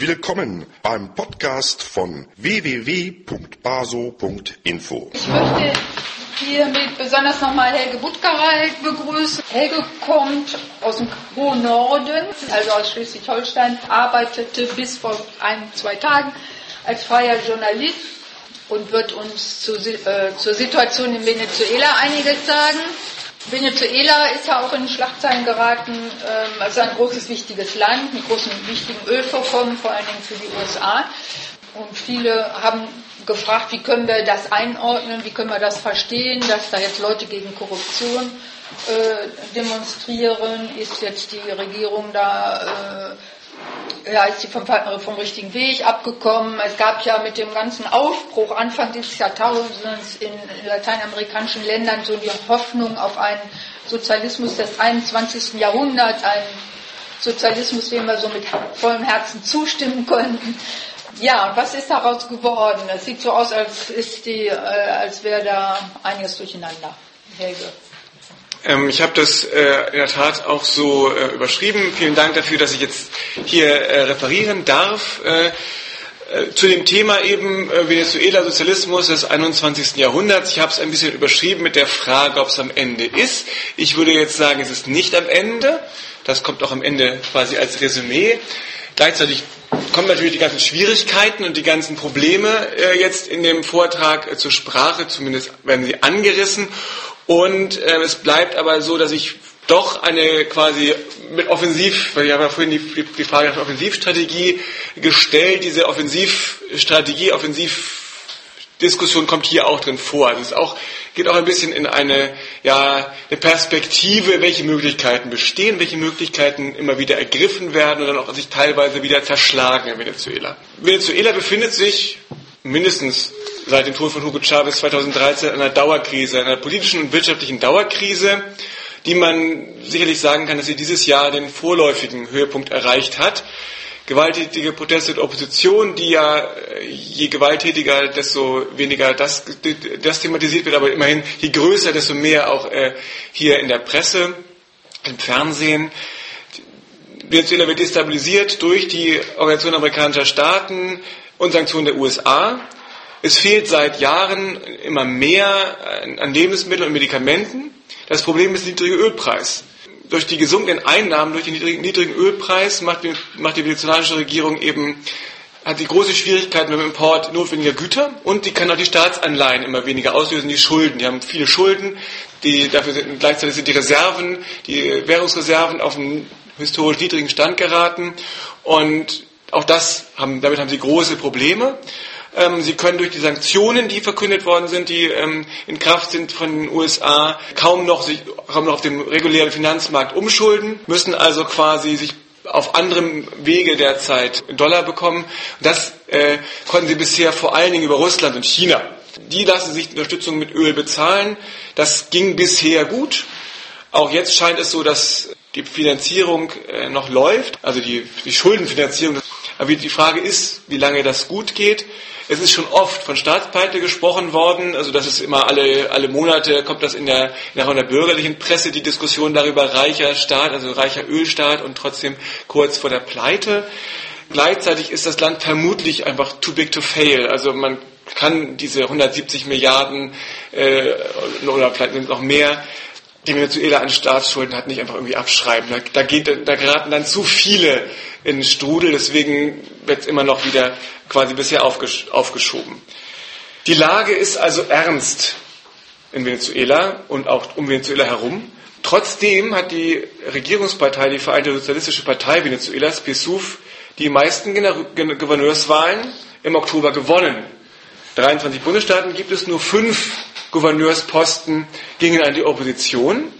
Willkommen beim Podcast von www.baso.info. Ich möchte hiermit besonders nochmal Helge Buttgereit begrüßen. Helge kommt aus dem hohen Norden, also aus Schleswig-Holstein, arbeitete bis vor 1-2 Tagen als freier Journalist und wird uns zur Situation in Venezuela einiges sagen. Venezuela ist ja auch in Schlagzeilen geraten, also ein großes, wichtiges Land mit großen, wichtigen Ölvorkommen, vor allen Dingen für die USA. Und viele haben gefragt, wie können wir das einordnen, wie können wir das verstehen, dass da jetzt Leute gegen Korruption demonstrieren, ist jetzt die Regierung da, ist sie vom richtigen Weg abgekommen. Es gab ja mit dem ganzen Aufbruch Anfang dieses Jahrtausends in lateinamerikanischen Ländern so die Hoffnung auf einen Sozialismus des 21. Jahrhunderts, einen Sozialismus, dem wir so mit vollem Herzen zustimmen konnten. Ja, und was ist daraus geworden? Das sieht so aus, als wäre da einiges durcheinander. Helge. Ich habe das in der Tat auch so überschrieben. Vielen Dank dafür, dass ich jetzt hier referieren darf. Zu dem Thema eben Venezuela, Sozialismus des 21. Jahrhunderts. Ich habe es ein bisschen überschrieben mit der Frage, ob es am Ende ist. Ich würde jetzt sagen, es ist nicht am Ende. Das kommt auch am Ende quasi als Resümee. Gleichzeitig kommen natürlich die ganzen Schwierigkeiten und die ganzen Probleme jetzt in dem Vortrag zur Sprache. Zumindest werden sie angerissen. Und es bleibt aber so, dass ich doch eine quasi mit weil ich habe ja vorhin die Frage nach der Offensivstrategie gestellt, diese Offensivdiskussion kommt hier auch drin vor. Also es geht auch ein bisschen in eine Perspektive, welche Möglichkeiten bestehen, welche Möglichkeiten immer wieder ergriffen werden und dann auch sich teilweise wieder zerschlagen in Venezuela. Venezuela befindet sich mindestens seit dem Tod von Hugo Chavez 2013 einer Dauerkrise, einer politischen und wirtschaftlichen Dauerkrise, die man sicherlich sagen kann, dass sie dieses Jahr den vorläufigen Höhepunkt erreicht hat. Gewalttätige Proteste und Opposition, die ja je gewalttätiger, desto weniger das thematisiert wird, aber immerhin je größer, desto mehr auch hier in der Presse, im Fernsehen. Venezuela wird destabilisiert durch die Organisation amerikanischer Staaten und Sanktionen der USA. Es fehlt seit Jahren immer mehr an Lebensmitteln und Medikamenten. Das Problem ist der niedrige Ölpreis. Durch die gesunkenen Einnahmen, durch den niedrigen Ölpreis macht die venezolanische Regierung hat sie große Schwierigkeiten beim Import notwendiger Güter und die kann auch die Staatsanleihen immer weniger auslösen, die Schulden. Die haben viele Schulden, gleichzeitig sind die Währungsreserven auf einen historisch niedrigen Stand geraten und auch damit haben sie große Probleme. Sie können durch die Sanktionen, die verkündet worden sind, die in Kraft sind von den USA, kaum noch auf dem regulären Finanzmarkt umschulden, müssen also quasi sich auf anderem Wege derzeit Dollar bekommen. Das konnten sie bisher vor allen Dingen über Russland und China. Die lassen sich Unterstützung mit Öl bezahlen. Das ging bisher gut. Auch jetzt scheint es so, dass die Finanzierung noch läuft, also die Schuldenfinanzierung. Aber die Frage ist, wie lange das gut geht. Es ist schon oft von Staatspleite gesprochen worden, also das ist immer alle Monate kommt das in der bürgerlichen Presse die Diskussion darüber, reicher Staat, also reicher Ölstaat und trotzdem kurz vor der Pleite. Gleichzeitig ist das Land vermutlich einfach too big to fail, also man kann diese 170 Milliarden oder vielleicht noch mehr, die Venezuela an Staatsschulden hat, nicht einfach irgendwie abschreiben. Da geraten dann zu viele in den Strudel, deswegen wird es immer noch wieder quasi bisher aufgeschoben. Die Lage ist also ernst in Venezuela und auch um Venezuela herum. Trotzdem hat die Regierungspartei, die Vereinte Sozialistische Partei Venezuelas, PSUV, die meisten Gouverneurswahlen im Oktober gewonnen. 23 Bundesstaaten gibt es, nur 5 Gouverneursposten gingen an die Opposition,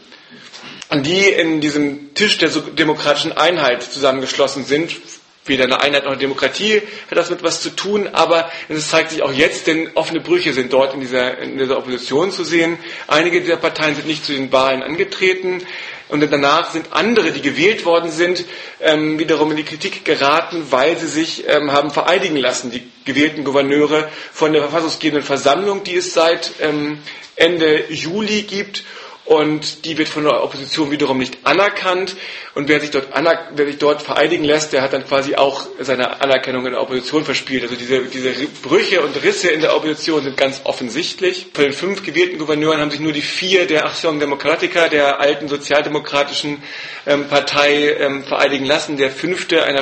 die in diesem Tisch der demokratischen Einheit zusammengeschlossen sind. Weder eine Einheit noch eine Demokratie hat das mit was zu tun, aber es zeigt sich auch jetzt, denn offene Brüche sind dort in dieser Opposition zu sehen. Einige dieser Parteien sind nicht zu den Wahlen angetreten und danach sind andere, die gewählt worden sind, wiederum in die Kritik geraten, weil sie sich haben vereidigen lassen, die gewählten Gouverneure von der verfassungsgebenden Versammlung, die es seit Ende Juli gibt. und die wird von der Opposition wiederum nicht anerkannt. Und wer sich dort vereidigen lässt, der hat dann quasi auch seine Anerkennung in der Opposition verspielt. Also diese Brüche und Risse in der Opposition sind ganz offensichtlich. Von den 5 gewählten Gouverneuren haben sich nur die 4 der Acción Democrática, der alten sozialdemokratischen Partei, vereidigen lassen. Der 5., einer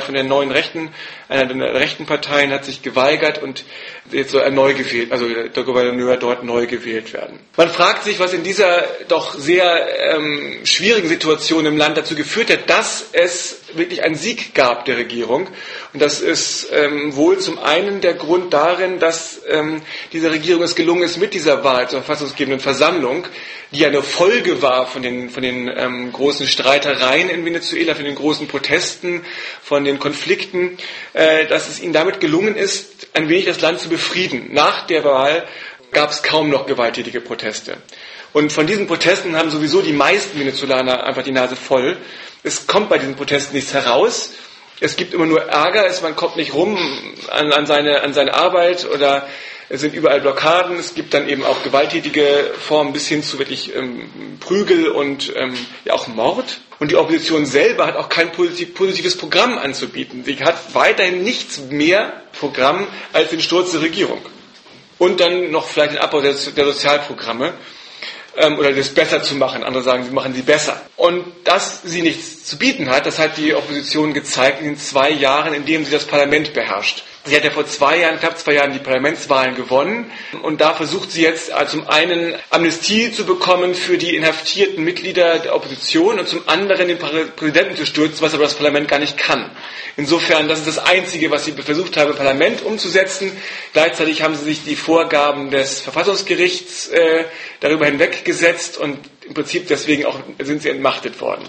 der rechten Parteien, hat sich geweigert und jetzt soll er neu gewählt, also der Gouverneur dort neu gewählt werden. Man fragt sich, was in dieser doch sehr schwierigen Situation im Land dazu geführt hat, dass es wirklich einen Sieg gab der Regierung. Und das ist wohl zum einen der Grund darin, dass dieser Regierung es gelungen ist, mit dieser Wahl zur verfassungsgebenden Versammlung, die ja eine Folge war von den großen Streitereien in Venezuela, von den großen Protesten, von den Konflikten, dass es ihnen damit gelungen ist, ein wenig das Land zu befrieden. Nach der Wahl gab es kaum noch gewalttätige Proteste. Und von diesen Protesten haben sowieso die meisten Venezolaner einfach die Nase voll. Es kommt bei diesen Protesten nichts heraus. Es gibt immer nur Ärger, man kommt nicht rum an seine Arbeit oder es sind überall Blockaden. Es gibt dann eben auch gewalttätige Formen bis hin zu wirklich Prügel und ja auch Mord. Und die Opposition selber hat auch kein positives Programm anzubieten. Sie hat weiterhin nichts mehr Programm als den Sturz der Regierung. Und dann noch vielleicht den Abbau der Sozialprogramme. Oder das besser zu machen. Andere sagen, sie machen sie besser. Und dass sie nichts zu bieten hat, das hat die Opposition gezeigt in den 2 Jahren, in denen sie das Parlament beherrscht. Sie hat ja vor knapp 2 Jahren die Parlamentswahlen gewonnen und da versucht sie jetzt zum einen Amnestie zu bekommen für die inhaftierten Mitglieder der Opposition und zum anderen den Präsidenten zu stürzen, was aber das Parlament gar nicht kann. Insofern, das ist das Einzige, was sie versucht haben, im Parlament umzusetzen. Gleichzeitig haben sie sich die Vorgaben des Verfassungsgerichts darüber hinweggesetzt und im Prinzip deswegen auch sind sie entmachtet worden.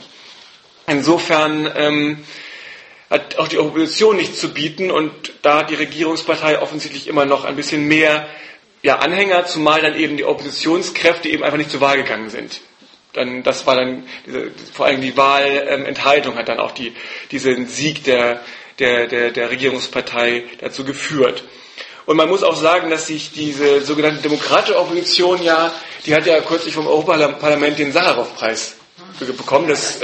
Insofern hat auch die Opposition nichts zu bieten und da hat die Regierungspartei offensichtlich immer noch ein bisschen mehr Anhänger, zumal dann eben die Oppositionskräfte eben einfach nicht zur Wahl gegangen sind. Das war dann vor allem die Wahlenthaltung hat dann auch diesen Sieg der Regierungspartei dazu geführt. Und man muss auch sagen, dass sich diese sogenannte demokratische Opposition die hat ja kürzlich vom Europaparlament den Sacharow-Preis bekommen. Das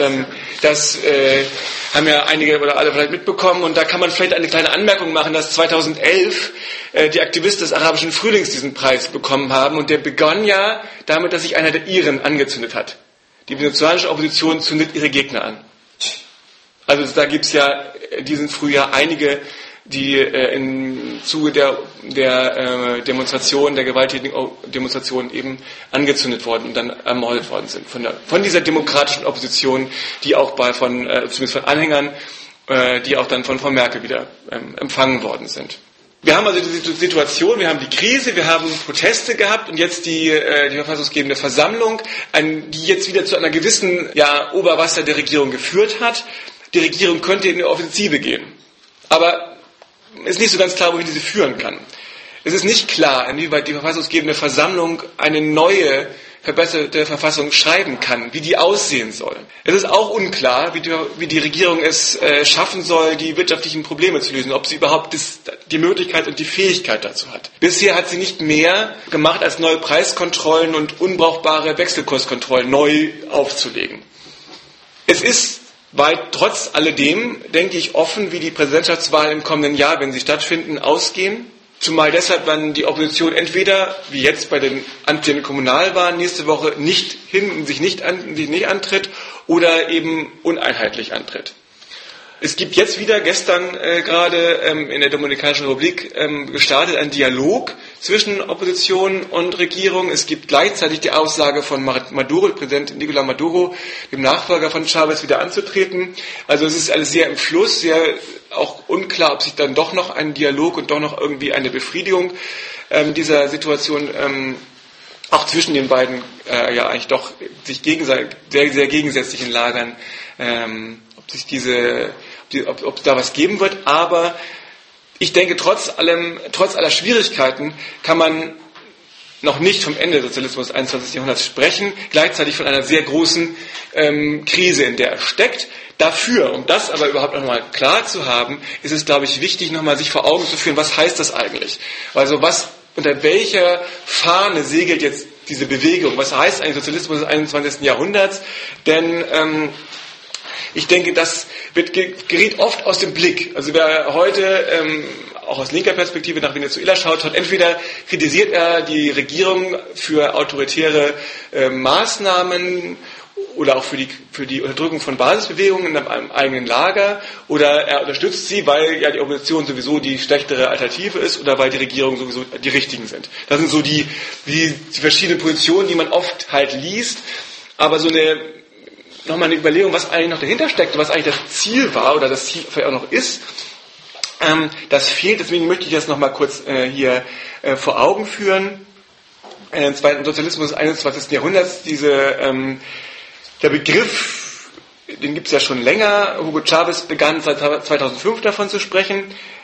haben ja einige oder alle vielleicht mitbekommen. Und da kann man vielleicht eine kleine Anmerkung machen, dass 2011 die Aktivisten des arabischen Frühlings diesen Preis bekommen haben. Und der begann ja damit, dass sich einer der Iren angezündet hat. Die venezolanische Opposition zündet ihre Gegner an. Also da gibt es ja diesen Frühjahr einige, die im Zuge der Demonstration, der gewalttätigen Demonstrationen eben angezündet worden und dann ermordet worden sind. Von dieser demokratischen Opposition, die auch zumindest von Anhängern, die auch dann von Frau Merkel wieder empfangen worden sind. Wir haben also diese Situation, wir haben die Krise, wir haben Proteste gehabt und jetzt die verfassungsgebende Versammlung, die jetzt wieder zu einer gewissen Oberwasser der Regierung geführt hat. Die Regierung könnte in die Offensive gehen. Aber ist nicht so ganz klar, wohin diese führen kann. Es ist nicht klar, inwieweit die verfassungsgebende Versammlung eine neue, verbesserte Verfassung schreiben kann, wie die aussehen soll. Es ist auch unklar, wie die Regierung es schaffen soll, die wirtschaftlichen Probleme zu lösen, ob sie überhaupt die Möglichkeit und die Fähigkeit dazu hat. Bisher hat sie nicht mehr gemacht, als neue Preiskontrollen und unbrauchbare Wechselkurskontrollen neu aufzulegen. Es ist trotz alledem, denke ich, offen, wie die Präsidentschaftswahlen im kommenden Jahr, wenn sie stattfinden, ausgehen. Zumal deshalb dann die Opposition entweder, wie jetzt bei den amtlichen Kommunalwahlen nächste Woche, sich nicht antritt oder eben uneinheitlich antritt. Es gibt jetzt wieder, gestern gerade in der Dominikanischen Republik gestartet, ein Dialog zwischen Opposition und Regierung. Es gibt gleichzeitig die Aussage von Maduro, Präsident Nicolás Maduro, dem Nachfolger von Chávez, wieder anzutreten. Also es ist alles sehr im Fluss, sehr auch unklar, ob sich dann doch noch ein Dialog und doch noch irgendwie eine Befriedigung dieser Situation auch zwischen den beiden eigentlich doch sich gegenseitig sehr, sehr gegensätzlichen Lagern ob es da was geben wird, aber ich denke, trotz aller Schwierigkeiten kann man noch nicht vom Ende des Sozialismus des 21. Jahrhunderts sprechen, gleichzeitig von einer sehr großen Krise, in der er steckt. Dafür, um das aber überhaupt nochmal klar zu haben, ist es, glaube ich, wichtig, nochmal sich vor Augen zu führen, was heißt das eigentlich? Also unter welcher Fahne segelt jetzt diese Bewegung. Was heißt eigentlich Sozialismus des 21. Jahrhunderts? Denn ich denke, das gerät oft aus dem Blick. Also wer heute auch aus linker Perspektive nach Venezuela schaut, entweder kritisiert er die Regierung für autoritäre Maßnahmen oder auch für die Unterdrückung von Basisbewegungen in einem eigenen Lager, oder er unterstützt sie, weil ja die Opposition sowieso die schlechtere Alternative ist oder weil die Regierungen sowieso die richtigen sind. Das sind so die verschiedenen Positionen, die man oft halt liest, aber nochmal eine Überlegung, was eigentlich noch dahinter steckt, was eigentlich das Ziel war oder das Ziel vielleicht auch noch ist, das fehlt. Deswegen möchte ich das nochmal kurz hier vor Augen führen. Zweiten Sozialismus des 21. Jahrhunderts, der Begriff, den gibt es ja schon länger. Hugo Chavez begann seit 2005 davon zu sprechen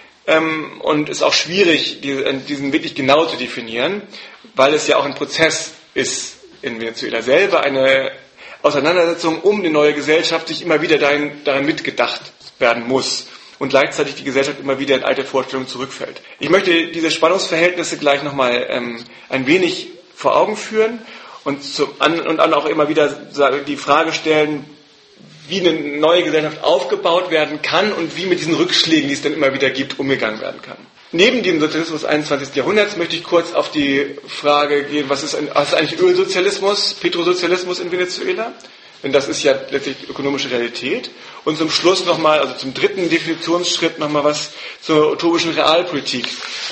und ist auch schwierig, diesen wirklich genau zu definieren, weil es ja auch ein Prozess ist in Venezuela selber, eine Auseinandersetzung um eine neue Gesellschaft, sich immer wieder daran mitgedacht werden muss und gleichzeitig die Gesellschaft immer wieder in alte Vorstellungen zurückfällt. Ich möchte diese Spannungsverhältnisse gleich nochmal ein wenig vor Augen führen und dann auch immer wieder die Frage stellen, wie eine neue Gesellschaft aufgebaut werden kann und wie mit diesen Rückschlägen, die es dann immer wieder gibt, umgegangen werden kann. Neben dem Sozialismus des 21. Jahrhunderts möchte ich kurz auf die Frage gehen, was ist eigentlich Ölsozialismus, Petrosozialismus in Venezuela? Denn das ist ja letztlich ökonomische Realität. Und zum Schluss nochmal, also zum dritten Definitionsschritt nochmal was zur utopischen Realpolitik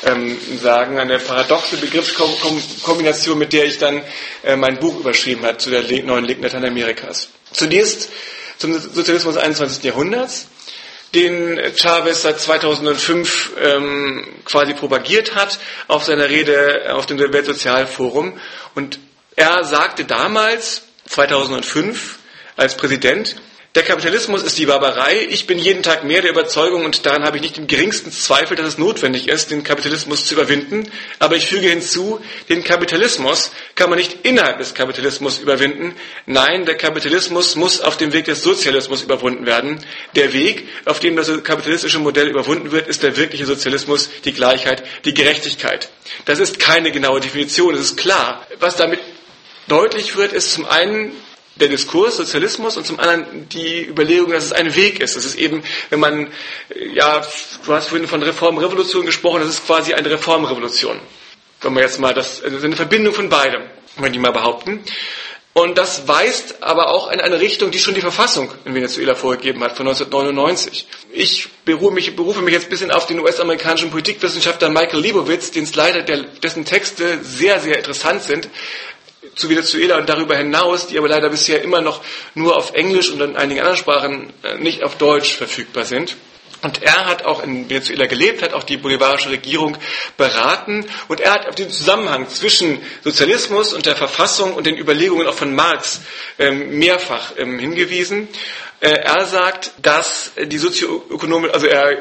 sagen. Eine paradoxe Begriffskombination, mit der ich dann mein Buch überschrieben habe zu der neuen Linken Lateinamerikas. Zunächst zum Sozialismus des 21. Jahrhunderts, den Chavez seit 2005 quasi propagiert hat auf seiner Rede auf dem Weltsozialforum. Und er sagte damals, 2005, als Präsident: Der Kapitalismus ist die Barbarei. Ich bin jeden Tag mehr der Überzeugung, und daran habe ich nicht den geringsten Zweifel, dass es notwendig ist, den Kapitalismus zu überwinden. Aber ich füge hinzu, den Kapitalismus kann man nicht innerhalb des Kapitalismus überwinden. Nein, der Kapitalismus muss auf dem Weg des Sozialismus überwunden werden. Der Weg, auf dem das kapitalistische Modell überwunden wird, ist der wirkliche Sozialismus, die Gleichheit, die Gerechtigkeit. Das ist keine genaue Definition, das ist klar. Was damit deutlich wird, ist zum einen der Diskurs Sozialismus und zum anderen die Überlegung, dass es ein Weg ist. Das ist eben, wenn man, du hast vorhin von Reformrevolution gesprochen, das ist quasi eine Reformrevolution. Wenn man jetzt mal das ist eine Verbindung von beidem, würde ich mal behaupten. Und das weist aber auch in eine Richtung, die schon die Verfassung in Venezuela vorgegeben hat, von 1999. Ich berufe mich jetzt ein bisschen auf den US-amerikanischen Politikwissenschaftler Michael Leibowitz, dessen Texte sehr, sehr interessant sind zu Venezuela und darüber hinaus, die aber leider bisher immer noch nur auf Englisch und in einigen anderen Sprachen nicht auf Deutsch verfügbar sind. Und er hat auch in Venezuela gelebt, hat auch die bolivarische Regierung beraten, und er hat auf den Zusammenhang zwischen Sozialismus und der Verfassung und den Überlegungen auch von Marx mehrfach hingewiesen. Er sagt, dass die sozioökonomische,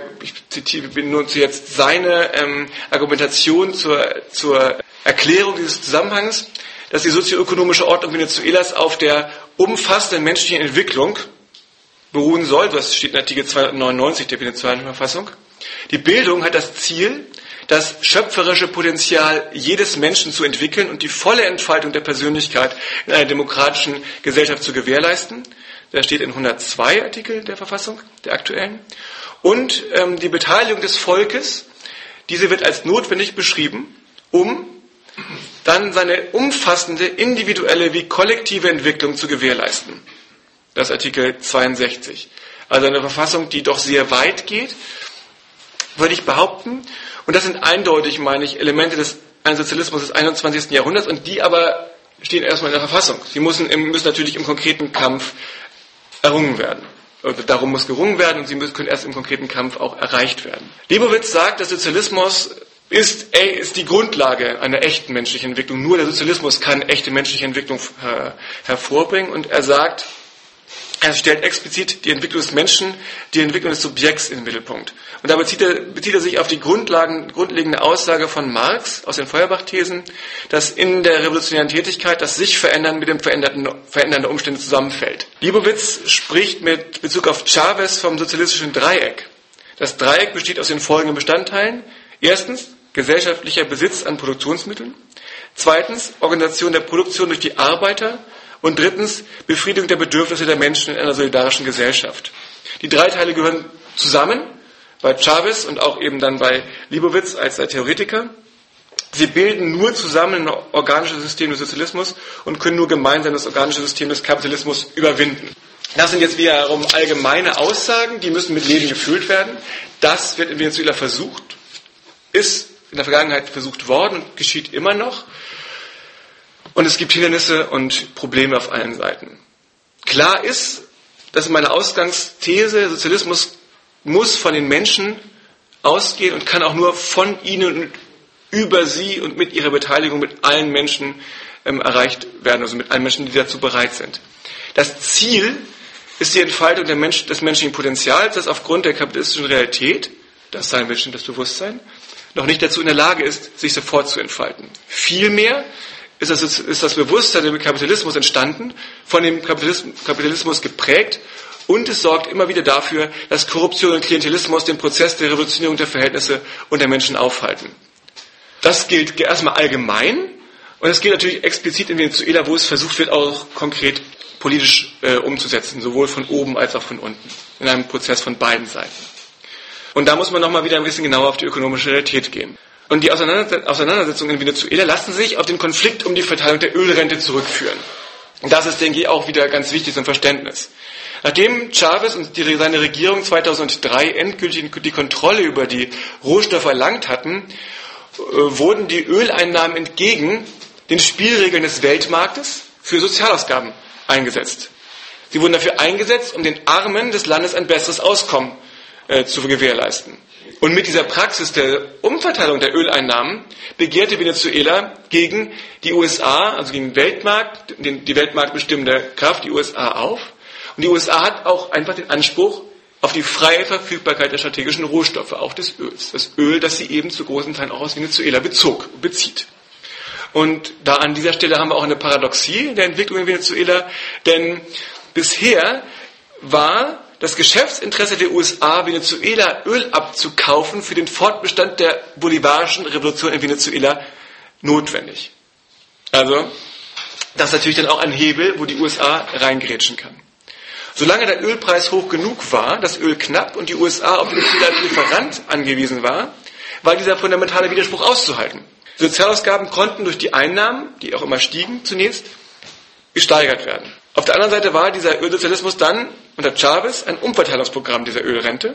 ich benutze jetzt seine Argumentation zur Erklärung dieses Zusammenhangs, dass die sozioökonomische Ordnung Venezuelas auf der umfassenden menschlichen Entwicklung beruhen soll. Das steht in Artikel 299 der venezolanischen Verfassung. Die Bildung hat das Ziel, das schöpferische Potenzial jedes Menschen zu entwickeln und die volle Entfaltung der Persönlichkeit in einer demokratischen Gesellschaft zu gewährleisten. Das steht in 102 Artikel der Verfassung, der aktuellen. Und die Beteiligung des Volkes, diese wird als notwendig beschrieben, um dann seine umfassende individuelle wie kollektive Entwicklung zu gewährleisten. Das ist Artikel 62. Also eine Verfassung, die doch sehr weit geht, würde ich behaupten. Und das sind eindeutig, meine ich, Elemente des Sozialismus des 21. Jahrhunderts, und die aber stehen erstmal in der Verfassung. Sie müssen natürlich im konkreten Kampf errungen werden. Also darum muss gerungen werden, und sie können erst im konkreten Kampf auch erreicht werden. Leibowitz sagt, der Sozialismus ist die Grundlage einer echten menschlichen Entwicklung. Nur der Sozialismus kann echte menschliche Entwicklung hervorbringen. Und er sagt, er stellt explizit die Entwicklung des Menschen, die Entwicklung des Subjekts in den Mittelpunkt. Und da bezieht er sich auf die grundlegende Aussage von Marx aus den Feuerbach-Thesen, dass in der revolutionären Tätigkeit das sich verändern mit dem Verändern der Umstände zusammenfällt. Leibowitz spricht mit Bezug auf Chavez vom sozialistischen Dreieck. Das Dreieck besteht aus den folgenden Bestandteilen. Erstens, gesellschaftlicher Besitz an Produktionsmitteln. Zweitens, Organisation der Produktion durch die Arbeiter. Und drittens, Befriedigung der Bedürfnisse der Menschen in einer solidarischen Gesellschaft. Die 3 Teile gehören zusammen, bei Chavez und auch eben dann bei Leibowitz als Theoretiker. Sie bilden nur zusammen ein organisches System des Sozialismus und können nur gemeinsam das organische System des Kapitalismus überwinden. Das sind jetzt wiederum allgemeine Aussagen, die müssen mit Leben gefüllt werden. Das wird in Venezuela versucht, ist in der Vergangenheit versucht worden und geschieht immer noch. Und es gibt Hindernisse und Probleme auf allen Seiten. Klar ist, dass meine Ausgangsthese, Sozialismus muss von den Menschen ausgehen und kann auch nur von ihnen und über sie und mit ihrer Beteiligung mit allen Menschen erreicht werden, also mit allen Menschen, die dazu bereit sind. Das Ziel ist die Entfaltung des menschlichen Potenzials, das aufgrund der kapitalistischen Realität, das sein wird das Bewusstsein, noch nicht dazu in der Lage ist, sich sofort zu entfalten. Vielmehr ist das Bewusstsein dem Kapitalismus entstanden, von dem Kapitalismus geprägt, und es sorgt immer wieder dafür, dass Korruption und Klientelismus den Prozess der Revolutionierung der Verhältnisse und der Menschen aufhalten. Das gilt erstmal allgemein und es gilt natürlich explizit in Venezuela, wo es versucht wird, auch konkret politisch umzusetzen, sowohl von oben als auch von unten, in einem Prozess von beiden Seiten. Und da muss man nochmal wieder ein bisschen genauer auf die ökonomische Realität gehen. Und die Auseinandersetzungen in Venezuela lassen sich auf den Konflikt um die Verteilung der Ölrente zurückführen. Und das ist, denke ich, auch wieder ganz wichtig zum Verständnis. Nachdem Chavez und seine Regierung 2003 endgültig die Kontrolle über die Rohstoffe erlangt hatten, wurden die Öleinnahmen entgegen den Spielregeln des Weltmarktes für Sozialausgaben eingesetzt. Sie wurden dafür eingesetzt, um den Armen des Landes ein besseres Auskommen zu gewährleisten. Und mit dieser Praxis der Umverteilung der Öleinnahmen begehrte Venezuela gegen die USA, also gegen den Weltmarkt, die weltmarktbestimmende Kraft, die USA auf. Und die USA hat auch einfach den Anspruch auf die freie Verfügbarkeit der strategischen Rohstoffe, auch des Öls. Das Öl, das sie eben zu großen Teilen auch aus Venezuela bezieht. Und da an dieser Stelle haben wir auch eine Paradoxie in der Entwicklung in Venezuela, denn bisher war das Geschäftsinteresse der USA, Venezuela Öl abzukaufen, für den Fortbestand der bolivarischen Revolution in Venezuela notwendig. Also, das ist natürlich dann auch ein Hebel, wo die USA reingrätschen kann. Solange der Ölpreis hoch genug war, das Öl knapp und die USA auf Venezuela als Lieferant angewiesen war dieser fundamentale Widerspruch auszuhalten. Sozialausgaben konnten durch die Einnahmen, die auch immer stiegen zunächst, gesteigert werden. Auf der anderen Seite war dieser Ölsozialismus dann unter Chavez ein Umverteilungsprogramm dieser Ölrente.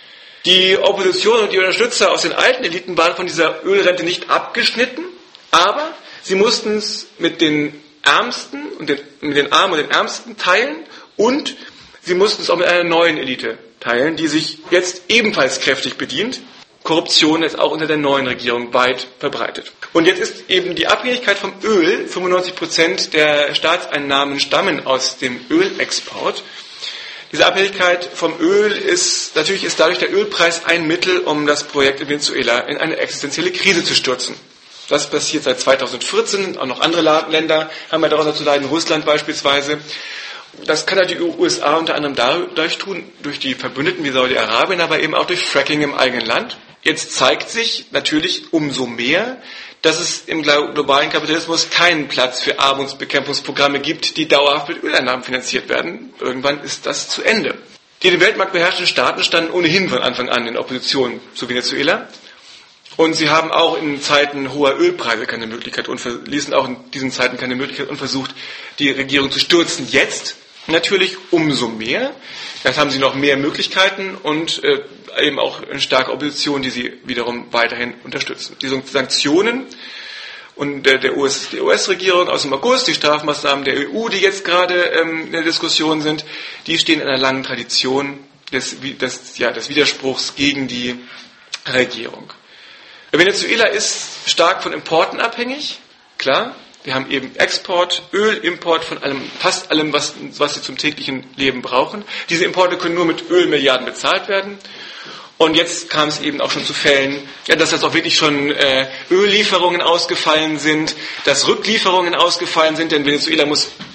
Die Opposition und die Unterstützer aus den alten Eliten waren von dieser Ölrente nicht abgeschnitten, aber sie mussten es mit den Ärmsten und mit den Armen und den Ärmsten teilen und sie mussten es auch mit einer neuen Elite teilen, die sich jetzt ebenfalls kräftig bedient. Korruption ist auch unter der neuen Regierung weit verbreitet. Und jetzt ist eben die Abhängigkeit vom Öl, 95% der Staatseinnahmen stammen aus dem Ölexport. Diese Abhängigkeit vom Öl ist dadurch der Ölpreis ein Mittel, um das Projekt in Venezuela in eine existenzielle Krise zu stürzen. Das passiert seit 2014, auch noch andere Länder haben ja darunter zu leiden, Russland beispielsweise. Das kann halt die USA unter anderem dadurch tun, durch die Verbündeten wie Saudi-Arabien, aber eben auch durch Fracking im eigenen Land. Jetzt zeigt sich natürlich umso mehr, dass es im globalen Kapitalismus keinen Platz für Armutsbekämpfungsprogramme gibt, die dauerhaft mit Öleinnahmen finanziert werden. Irgendwann ist das zu Ende. Die den Weltmarkt beherrschenden Staaten standen ohnehin von Anfang an in Opposition zu Venezuela. Und sie haben auch in Zeiten hoher Ölpreise keine Möglichkeit und ließen auch in diesen Zeiten keine Möglichkeit unversucht, die Regierung zu stürzen. Jetzt natürlich umso mehr. Jetzt haben sie noch mehr Möglichkeiten und eben auch eine starke Opposition, die sie wiederum weiterhin unterstützen. Die Sanktionen und der US-Regierung aus dem August, die Strafmaßnahmen der EU, die jetzt gerade in der Diskussion sind, die stehen in einer langen Tradition des Widerspruchs gegen die Regierung. Venezuela ist stark von Importen abhängig, klar. Wir haben eben Export, Ölimport von fast allem, was sie zum täglichen Leben brauchen. Diese Importe können nur mit Ölmilliarden bezahlt werden. Und jetzt kam es eben auch schon zu Fällen, dass jetzt auch wirklich schon Öllieferungen ausgefallen sind, dass Rücklieferungen ausgefallen sind, denn Venezuela muss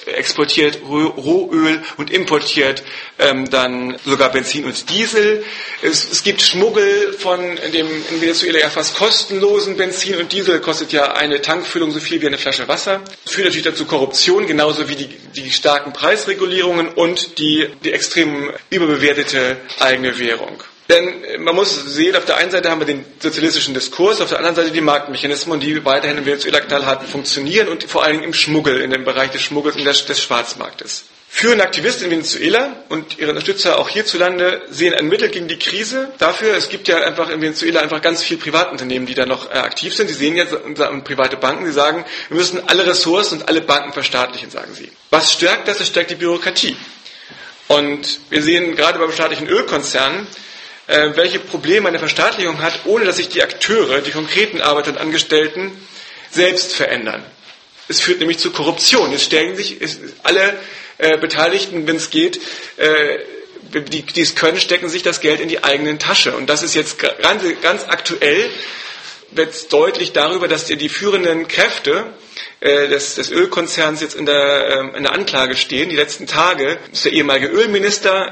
exportiert Rohöl und importiert dann sogar Benzin und Diesel. Es gibt Schmuggel von dem in Venezuela ja fast kostenlosen Benzin und Diesel, kostet ja eine Tankfüllung so viel wie eine Flasche Wasser. Das führt natürlich dazu Korruption, genauso wie die starken Preisregulierungen und die extrem überbewertete eigene Währung. Denn man muss sehen, auf der einen Seite haben wir den sozialistischen Diskurs, auf der anderen Seite die Marktmechanismen, die weiterhin in Venezuela knallhart funktionieren und vor allen Dingen im Schmuggel, in dem Bereich des Schmuggels und des Schwarzmarktes. Führende Aktivisten in Venezuela und ihre Unterstützer auch hierzulande sehen ein Mittel gegen die Krise dafür. Es gibt ja einfach in Venezuela einfach ganz viele Privatunternehmen, die da noch aktiv sind. Sie sehen jetzt und private Banken, die sagen, wir müssen alle Ressourcen und alle Banken verstaatlichen, sagen sie. Was stärkt das? Es stärkt die Bürokratie. Und wir sehen gerade beim staatlichen Ölkonzernen, welche Probleme eine Verstaatlichung hat, ohne dass sich die Akteure, die konkreten Arbeiter und Angestellten, selbst verändern. Es führt nämlich zu Korruption. Es stellen sich alle Beteiligten, wenn es geht, die es können, stecken sich das Geld in die eigenen Tasche. Und das ist jetzt ganz aktuell, wird deutlich darüber, dass die führenden Kräfte des Ölkonzerns jetzt in der Anklage stehen. Die letzten Tage ist der ehemalige Ölminister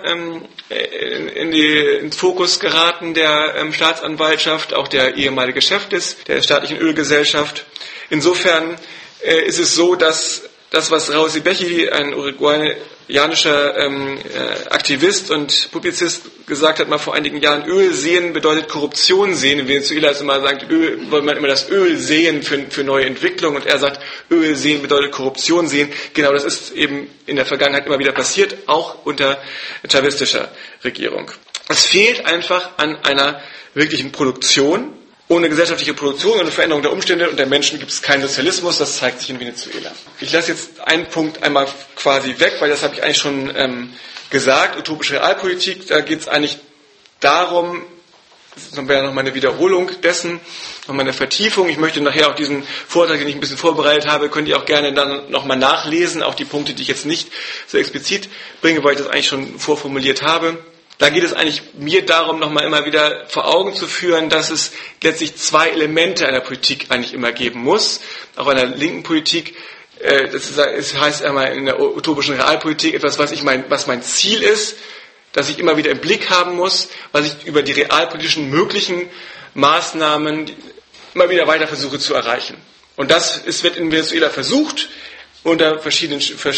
ins Fokus geraten der Staatsanwaltschaft, auch der ehemalige Chef der staatlichen Ölgesellschaft. Insofern ist es so, dass das, was Raúl Sibeki, ein uruguayanischer Aktivist und Publizist, gesagt hat, mal vor einigen Jahren, Öl sehen bedeutet Korruption sehen. In Venezuela ist immer sagt, wollen man immer das Öl sehen für neue Entwicklungen, und er sagt, Öl sehen bedeutet Korruption sehen. Genau, das ist eben in der Vergangenheit immer wieder passiert, auch unter chavistischer Regierung. Es fehlt einfach an einer wirklichen Produktion. Ohne gesellschaftliche Produktion und eine Veränderung der Umstände und der Menschen gibt es keinen Sozialismus, das zeigt sich in Venezuela. Ich lasse jetzt einen Punkt einmal quasi weg, weil das habe ich eigentlich schon gesagt, utopische Realpolitik, da geht es eigentlich darum, das wäre nochmal eine Wiederholung dessen, nochmal eine Vertiefung. Ich möchte nachher auch diesen Vortrag, den ich ein bisschen vorbereitet habe, könnt ihr auch gerne dann nochmal nachlesen, auch die Punkte, die ich jetzt nicht so explizit bringe, weil ich das eigentlich schon vorformuliert habe. Da geht es eigentlich mir darum, nochmal immer wieder vor Augen zu führen, dass es letztlich zwei Elemente einer Politik eigentlich immer geben muss, auch einer linken Politik. Das heißt einmal in der utopischen Realpolitik etwas, was mein Ziel ist, das ich immer wieder im Blick haben muss, was ich über die realpolitischen möglichen Maßnahmen immer wieder weiter versuche zu erreichen. Und das wird in Venezuela versucht, unter verschiedenen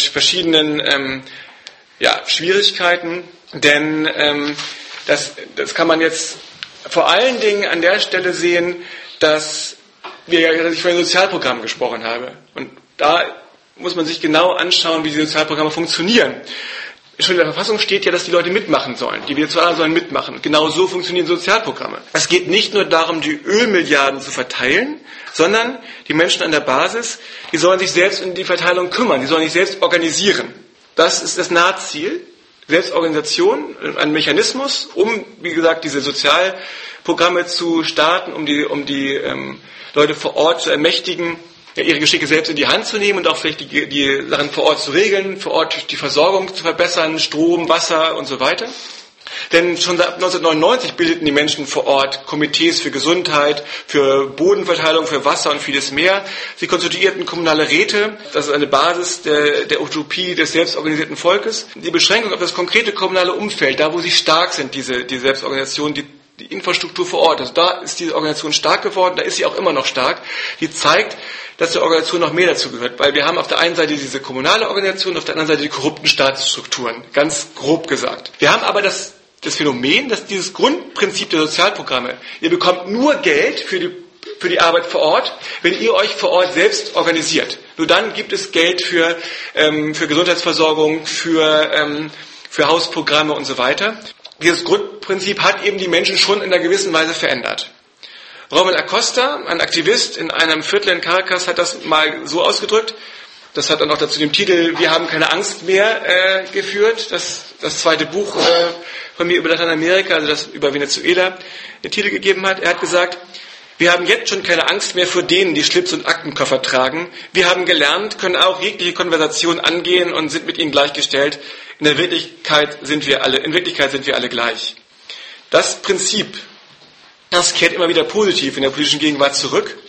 Schwierigkeiten. Denn das kann man jetzt vor allen Dingen an der Stelle sehen, dass ich von den Sozialprogrammen gesprochen habe. Und da muss man sich genau anschauen, wie die Sozialprogramme funktionieren. Schon in der Verfassung steht ja, dass die Leute mitmachen sollen. Die Venezuelaner sollen mitmachen. Genau so funktionieren Sozialprogramme. Es geht nicht nur darum, die Ölmilliarden zu verteilen, sondern die Menschen an der Basis, die sollen sich selbst um die Verteilung kümmern. Die sollen sich selbst organisieren. Das ist das Nahziel. Selbstorganisation, ein Mechanismus, um, wie gesagt, diese Sozialprogramme zu starten, um die Leute vor Ort zu ermächtigen, ihre Geschicke selbst in die Hand zu nehmen und auch vielleicht die Sachen vor Ort zu regeln, vor Ort die Versorgung zu verbessern, Strom, Wasser und so weiter. Denn schon seit 1999 bildeten die Menschen vor Ort Komitees für Gesundheit, für Bodenverteilung, für Wasser und vieles mehr. Sie konstituierten kommunale Räte, das ist eine Basis der Utopie des selbstorganisierten Volkes. Die Beschränkung auf das konkrete kommunale Umfeld, da wo sie stark sind, die Selbstorganisation, die Infrastruktur vor Ort, also da ist diese Organisation stark geworden, da ist sie auch immer noch stark, die zeigt, dass der Organisation noch mehr dazu gehört, weil wir haben auf der einen Seite diese kommunale Organisation, auf der anderen Seite die korrupten Staatsstrukturen, ganz grob gesagt. Wir haben aber das Phänomen, dass dieses Grundprinzip der Sozialprogramme, ihr bekommt nur Geld für die Arbeit vor Ort, wenn ihr euch vor Ort selbst organisiert. Nur dann gibt es Geld für Gesundheitsversorgung, für Hausprogramme und so weiter. Dieses Grundprinzip hat eben die Menschen schon in einer gewissen Weise verändert. Rommel Acosta, ein Aktivist in einem Viertel in Caracas, hat das mal so ausgedrückt. Das hat dann auch dazu den Titel Wir haben keine Angst mehr geführt. Das zweite Buch von mir über Lateinamerika, also das über Venezuela, den Titel gegeben hat. Er hat gesagt, wir haben jetzt schon keine Angst mehr vor denen, die Schlips und Aktenkoffer tragen. Wir haben gelernt, können auch jegliche Konversation angehen und sind mit ihnen gleichgestellt. In Wirklichkeit sind wir alle gleich. Das Prinzip, das kehrt immer wieder positiv in der politischen Gegenwart zurück.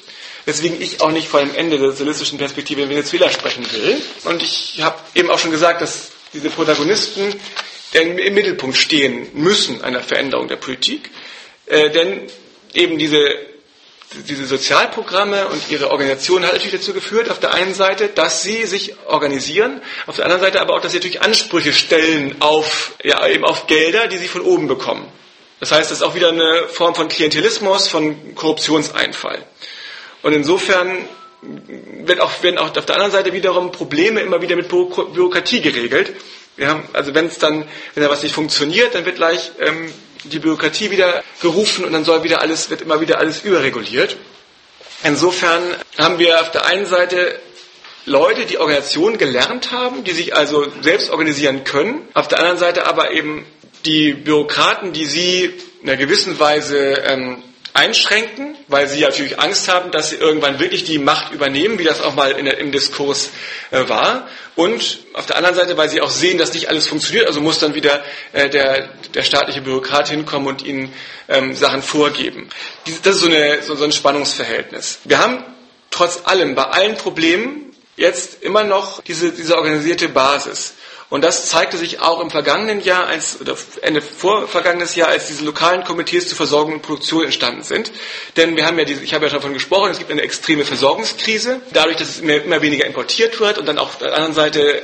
weswegen ich auch nicht vor dem Ende der sozialistischen Perspektive in Venezuela sprechen will. Und ich habe eben auch schon gesagt, dass diese Protagonisten im Mittelpunkt stehen müssen einer Veränderung der Politik, denn eben diese Sozialprogramme und ihre Organisation hat natürlich dazu geführt, auf der einen Seite, dass sie sich organisieren, auf der anderen Seite aber auch, dass sie natürlich Ansprüche stellen auf Gelder, die sie von oben bekommen. Das heißt, das ist auch wieder eine Form von Klientelismus, von Korruptionseinfall. Und insofern werden auch auf der anderen Seite wiederum Probleme immer wieder mit Bürokratie geregelt. Wir haben, also wenn da was nicht funktioniert, dann wird gleich die Bürokratie wieder gerufen und dann wird immer wieder alles überreguliert. Insofern haben wir auf der einen Seite Leute, die Organisationen gelernt haben, die sich also selbst organisieren können. Auf der anderen Seite aber eben die Bürokraten, die sie in einer gewissen Weise einschränken, weil sie natürlich Angst haben, dass sie irgendwann wirklich die Macht übernehmen, wie das auch mal im Diskurs war. Und auf der anderen Seite, weil sie auch sehen, dass nicht alles funktioniert, also muss dann wieder der staatliche Bürokrat hinkommen und ihnen Sachen vorgeben. Das ist so ein Spannungsverhältnis. Wir haben trotz allem, bei allen Problemen, jetzt immer noch diese organisierte Basis. Und das zeigte sich auch im vergangenen Jahr, Ende vorvergangenes Jahr, als diese lokalen Komitees zur Versorgung und Produktion entstanden sind. Denn wir haben ich habe ja schon davon gesprochen, es gibt eine extreme Versorgungskrise, dadurch, dass es immer weniger importiert wird und dann auch auf der anderen Seite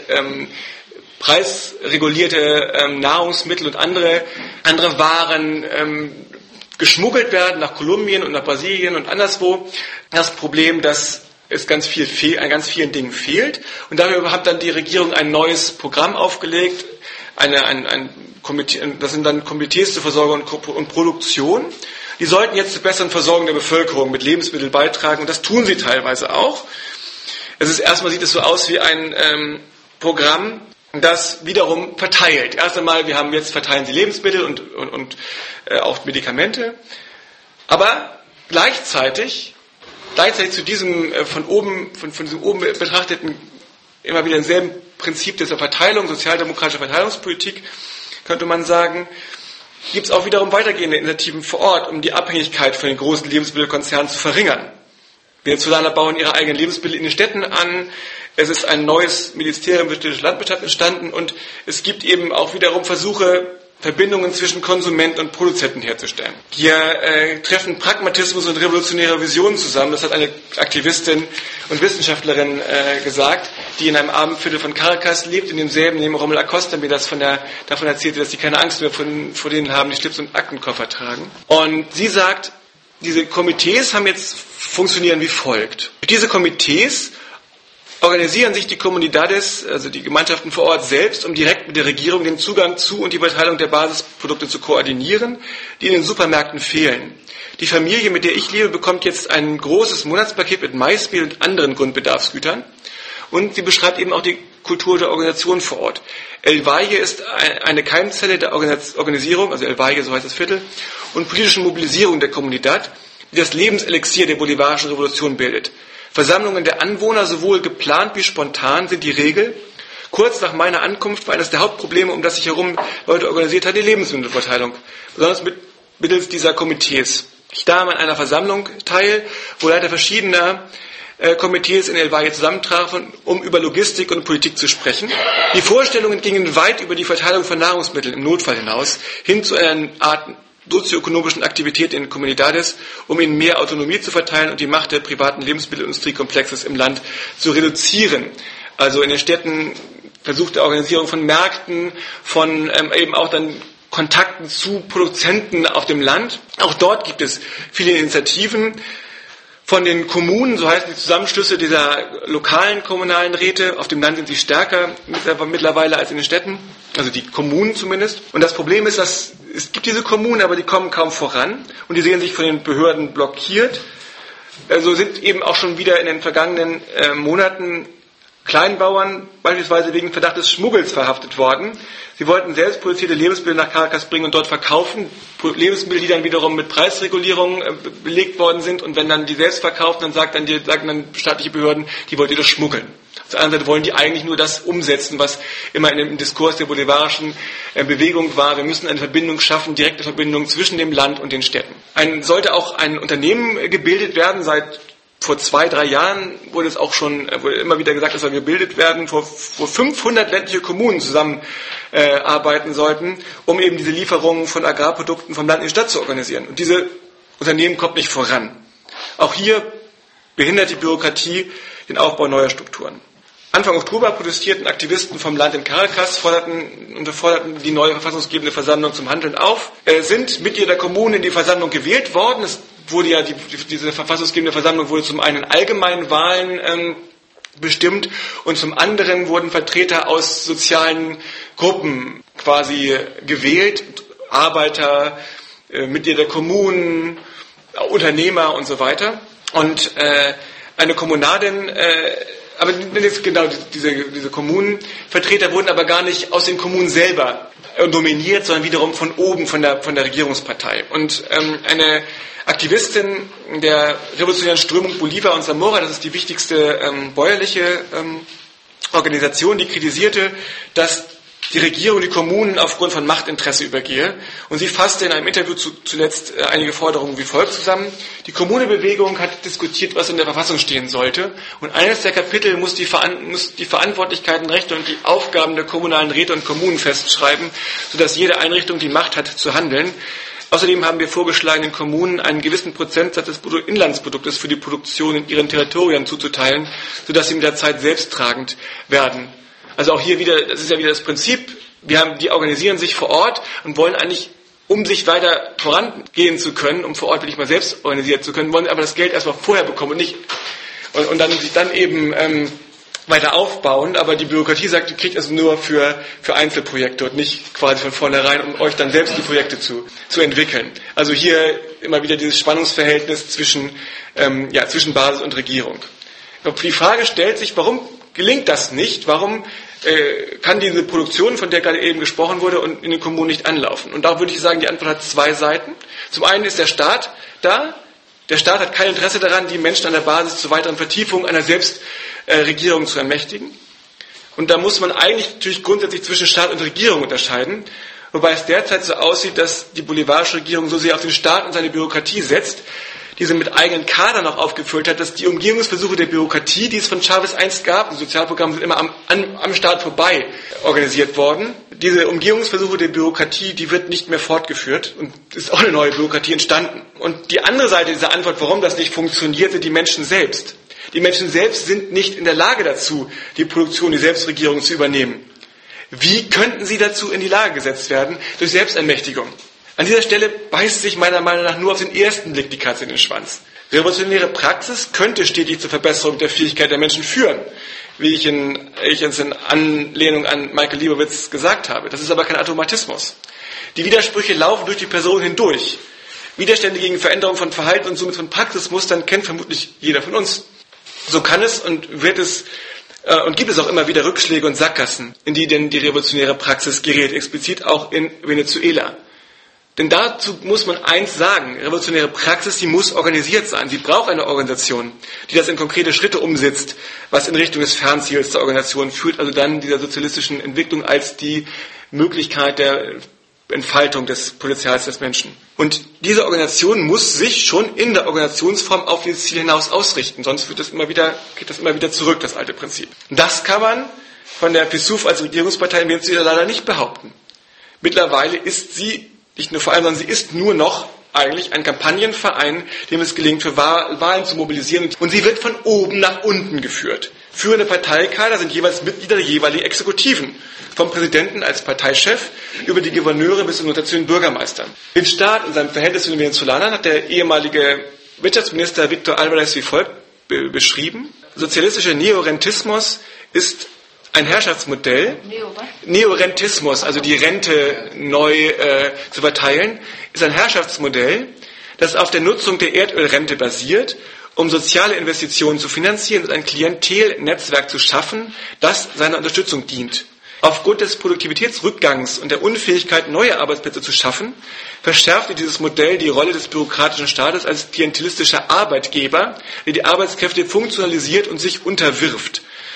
preisregulierte Nahrungsmittel und andere Waren geschmuggelt werden nach Kolumbien und nach Brasilien und anderswo. Das Problem, dass es an ganz vielen Dingen fehlt. Und darüber hat dann die Regierung ein neues Programm aufgelegt, ein Komitee, das sind dann Komitees zur Versorgung und Produktion. Die sollten jetzt zur besseren Versorgung der Bevölkerung mit Lebensmitteln beitragen und das tun sie teilweise auch. Erstmal sieht es so aus wie ein Programm, das wiederum verteilt. Erst einmal, verteilen sie Lebensmittel und auch Medikamente, aber gleichzeitig zu diesem von diesem oben betrachteten, immer wieder denselben Prinzip dieser Verteilung, sozialdemokratischer Verteilungspolitik, könnte man sagen, gibt es auch wiederum weitergehende Initiativen vor Ort, um die Abhängigkeit von den großen Lebensmittelkonzernen zu verringern. Venezolaner bauen ihre eigenen Lebensmittel in den Städten an, es ist ein neues Ministerium für städtische Landwirtschaft entstanden und es gibt eben auch wiederum Versuche, Verbindungen zwischen Konsumenten und Produzenten herzustellen. Hier treffen Pragmatismus und revolutionäre Visionen zusammen. Das hat eine Aktivistin und Wissenschaftlerin gesagt, die in einem Abendviertel von Caracas lebt, neben Rommel Acosta mir davon erzählte, dass sie keine Angst mehr vor denen haben, die Schlips und Aktenkoffer tragen. Und sie sagt, diese Komitees funktionieren wie folgt. Durch diese Komitees organisieren sich die Comunidades, also die Gemeinschaften vor Ort selbst, um direkt mit der Regierung den Zugang zu und die Verteilung der Basisprodukte zu koordinieren, die in den Supermärkten fehlen. Die Familie, mit der ich lebe, bekommt jetzt ein großes Monatspaket mit Maismehl und anderen Grundbedarfsgütern. Und sie beschreibt eben auch die Kultur der Organisation vor Ort. El Valle ist eine Keimzelle der Organisierung, also El Valle, so heißt das Viertel, und politischen Mobilisierung der Comunidad, die das Lebenselixier der bolivarischen Revolution bildet. Versammlungen der Anwohner, sowohl geplant wie spontan, sind die Regel. Kurz nach meiner Ankunft war eines der Hauptprobleme, um das sich herum Leute organisiert hat, die Lebensmittelverteilung, besonders mittels dieser Komitees. Ich nahm an einer Versammlung teil, wo Leiter verschiedener Komitees in El Valle zusammentrafen, um über Logistik und Politik zu sprechen. Die Vorstellungen gingen weit über die Verteilung von Nahrungsmitteln im Notfall hinaus, hin zu einer Art sozioökonomischen Aktivität in Comunidades, um ihnen mehr Autonomie zu verteilen und die Macht der privaten Lebensmittelindustriekomplexes im Land zu reduzieren. Also in den Städten versuchte Organisierung von Märkten, von eben auch dann Kontakten zu Produzenten auf dem Land. Auch dort gibt es viele Initiativen von den Kommunen, so heißen die Zusammenschlüsse dieser lokalen kommunalen Räte. Auf dem Land sind sie stärker mittlerweile als in den Städten, also die Kommunen zumindest. Und das Problem ist, dass es gibt diese Kommunen, aber die kommen kaum voran und die sehen sich von den Behörden blockiert. Also sind eben auch schon wieder in den vergangenen Monaten Kleinbauern beispielsweise wegen Verdacht des Schmuggels verhaftet worden. Sie wollten selbst produzierte Lebensmittel nach Caracas bringen und dort verkaufen. Lebensmittel, die dann wiederum mit Preisregulierung belegt worden sind. Und wenn dann die selbst verkaufen, dann sagen dann staatliche Behörden, die wollt ihr doch schmuggeln. Auf der anderen Seite wollen die eigentlich nur das umsetzen, was immer in dem Diskurs der bolivarischen Bewegung war. Wir müssen eine Verbindung schaffen, direkte Verbindung zwischen dem Land und den Städten. Sollte auch ein Unternehmen gebildet werden, seit Vor 2-3 Jahren wurde immer wieder gesagt, es soll gebildet werden, wo 500 ländliche Kommunen zusammenarbeiten sollten, um eben diese Lieferungen von Agrarprodukten vom Land in die Stadt zu organisieren. Und diese Unternehmen kommt nicht voran. Auch hier behindert die Bürokratie den Aufbau neuer Strukturen. Anfang Oktober protestierten Aktivisten vom Land in Caracas, forderten die neue verfassungsgebende Versammlung zum Handeln auf, sind Mitglieder der Kommunen in die Versammlung gewählt worden. Es wurde ja diese verfassungsgebende Versammlung wurde zum einen in allgemeinen Wahlen bestimmt und zum anderen wurden Vertreter aus sozialen Gruppen quasi gewählt, Arbeiter, Mitglieder der Kommunen, Unternehmer und so weiter. Und eine Kommunalin, aber genau diese Kommunenvertreter wurden aber gar nicht aus den Kommunen selber nominiert, sondern wiederum von oben, von der Regierungspartei. Und eine Aktivistin der revolutionären Strömung Bolivar und Zamora, das ist die wichtigste bäuerliche Organisation, die kritisierte, dass die Regierung die Kommunen aufgrund von Machtinteresse übergehe. Und sie fasste in einem Interview zuletzt einige Forderungen wie folgt zusammen. Die Kommunebewegung hat diskutiert, was in der Verfassung stehen sollte. Und eines der Kapitel muss die Verantwortlichkeiten, Rechte und die Aufgaben der kommunalen Räte und Kommunen festschreiben, sodass jede Einrichtung die Macht hat zu handeln. Außerdem haben wir vorgeschlagen, den Kommunen einen gewissen Prozentsatz des Bruttoinlandsproduktes für die Produktion in ihren Territorien zuzuteilen, sodass sie mit der Zeit selbsttragend werden. Also auch hier wieder, das ist ja wieder das Prinzip, die organisieren sich vor Ort und wollen eigentlich, um sich weiter vorangehen zu können, um vor Ort wirklich mal selbst organisiert zu können, wollen aber das Geld erstmal vorher bekommen und dann sich dann eben weiter aufbauen, aber die Bürokratie sagt, ihr kriegt also nur für Einzelprojekte und nicht quasi von vornherein, um euch dann selbst die Projekte zu entwickeln. Also hier immer wieder dieses Spannungsverhältnis zwischen Basis und Regierung. Die Frage stellt sich, warum gelingt das nicht? Warum kann diese Produktion, von der gerade eben gesprochen wurde, und in den Kommunen nicht anlaufen? Und da würde ich sagen, die Antwort hat 2 Seiten. Zum einen ist der Staat da. Der Staat hat kein Interesse daran, die Menschen an der Basis zur weiteren Vertiefung einer Selbstregierung zu ermächtigen. Und da muss man eigentlich natürlich grundsätzlich zwischen Staat und Regierung unterscheiden. Wobei es derzeit so aussieht, dass die bolivarische Regierung so sehr auf den Staat und seine Bürokratie setzt, diese mit eigenen Kadern noch aufgefüllt hat, dass die Umgehungsversuche der Bürokratie, die es von Chavez einst gab, die Sozialprogramme sind immer am Staat vorbei organisiert worden. Diese Umgehungsversuche der Bürokratie, die wird nicht mehr fortgeführt und ist auch eine neue Bürokratie entstanden. Und die andere Seite dieser Antwort, warum das nicht funktioniert, sind die Menschen selbst. Die Menschen selbst sind nicht in der Lage dazu, die Produktion, die Selbstregierung zu übernehmen. Wie könnten sie dazu in die Lage gesetzt werden? Durch Selbstermächtigung. An dieser Stelle beißt sich meiner Meinung nach nur auf den ersten Blick die Katze in den Schwanz. Revolutionäre Praxis könnte stetig zur Verbesserung der Fähigkeit der Menschen führen, wie ich es in Anlehnung an Michael Liebowitz gesagt habe. Das ist aber kein Automatismus. Die Widersprüche laufen durch die Person hindurch. Widerstände gegen Veränderung von Verhalten und somit von Praxismustern kennt vermutlich jeder von uns. So kann es und gibt es auch immer wieder Rückschläge und Sackgassen, in die denn die revolutionäre Praxis gerät, explizit auch in Venezuela. Denn dazu muss man eins sagen, revolutionäre Praxis, die muss organisiert sein. Sie braucht eine Organisation, die das in konkrete Schritte umsetzt, was in Richtung des Fernziels der Organisation führt, also dann dieser sozialistischen Entwicklung als die Möglichkeit der Entfaltung des Potenzials des Menschen. Und diese Organisation muss sich schon in der Organisationsform auf dieses Ziel hinaus ausrichten, sonst geht das immer wieder zurück, das alte Prinzip. Das kann man von der PSUV als Regierungspartei in Venezuela leider nicht behaupten. Mittlerweile ist sie nicht nur vor allem, sondern sie ist nur noch eigentlich ein Kampagnenverein, dem es gelingt, für Wahlen zu mobilisieren. Und sie wird von oben nach unten geführt. Führende Parteikader sind jeweils Mitglieder der jeweiligen Exekutiven. Vom Präsidenten als Parteichef über die Gouverneure bis hinunter zu den Bürgermeistern. Den Staat in seinem Verhältnis zu den Venezolanern hat der ehemalige Wirtschaftsminister Victor Álvarez wie folgt beschrieben. Sozialistischer Neorentismus ist ein Herrschaftsmodell, Neorentismus, also die Rente neu zu verteilen, ist ein Herrschaftsmodell, das auf der Nutzung der Erdölrente basiert, um soziale Investitionen zu finanzieren und ein Klientelnetzwerk zu schaffen, das seiner Unterstützung dient. Aufgrund des Produktivitätsrückgangs und der Unfähigkeit, neue Arbeitsplätze zu schaffen, verschärfte dieses Modell die Rolle des bürokratischen Staates als klientelistischer Arbeitgeber, der die Arbeitskräfte funktionalisiert und sich unterwirft.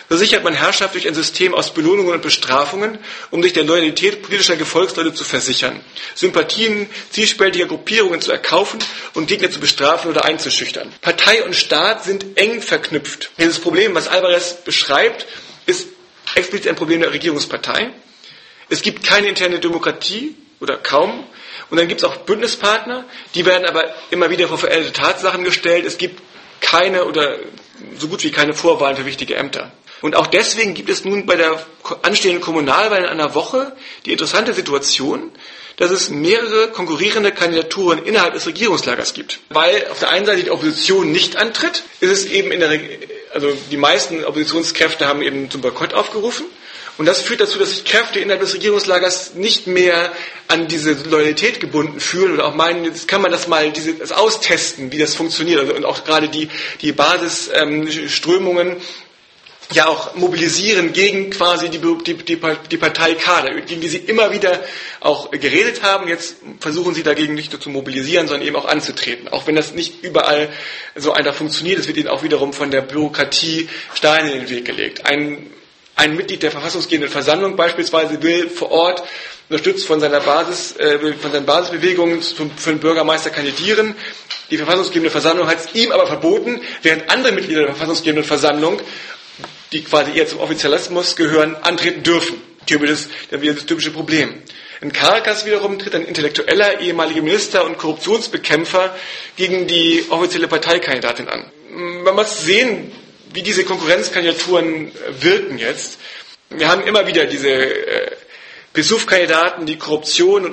So sichert man Herrschaft durch ein System aus Belohnungen und Bestrafungen, um sich der Loyalität politischer Gefolgsleute zu versichern, Sympathien zwiespältiger Gruppierungen zu erkaufen und Gegner zu bestrafen oder einzuschüchtern. Partei und Staat sind eng verknüpft. Dieses Problem, was Alvarez beschreibt, ist explizit ein Problem der Regierungspartei. Es gibt keine interne Demokratie oder kaum. Und dann gibt es auch Bündnispartner, die werden aber immer wieder vor veränderte Tatsachen gestellt. Es gibt keine oder so gut wie keine Vorwahlen für wichtige Ämter. Und auch deswegen gibt es nun bei der anstehenden Kommunalwahl in einer Woche die interessante Situation, dass es mehrere konkurrierende Kandidaturen innerhalb des Regierungslagers gibt. Weil auf der einen Seite die Opposition nicht antritt, ist es eben also die meisten Oppositionskräfte haben eben zum Boykott aufgerufen. Und das führt dazu, dass sich Kräfte innerhalb des Regierungslagers nicht mehr an diese Loyalität gebunden fühlen oder auch meinen, jetzt kann man das mal das austesten, wie das funktioniert. Also, und auch gerade die Basisströmungen ja auch mobilisieren gegen quasi die Partei Kader, gegen die sie immer wieder auch geredet haben. Jetzt versuchen sie dagegen nicht nur zu mobilisieren, sondern eben auch anzutreten. Auch wenn das nicht überall so einfach funktioniert, es wird ihnen auch wiederum von der Bürokratie Steine in den Weg gelegt. Ein Mitglied der verfassungsgebenden Versammlung beispielsweise will vor Ort, unterstützt von seinen Basisbewegungen für den Bürgermeister kandidieren. Die verfassungsgebende Versammlung hat es ihm aber verboten, während andere Mitglieder der verfassungsgebenden Versammlung, die quasi eher zum Offizialismus gehören, antreten dürfen. Hier wird das typische Problem. In Caracas wiederum tritt ein intellektueller ehemaliger Minister und Korruptionsbekämpfer gegen die offizielle Parteikandidatin an. Man muss sehen, wie diese Konkurrenzkandidaturen wirken jetzt. Wir haben immer wieder diese PSUV-Kandidaten, die Korruption und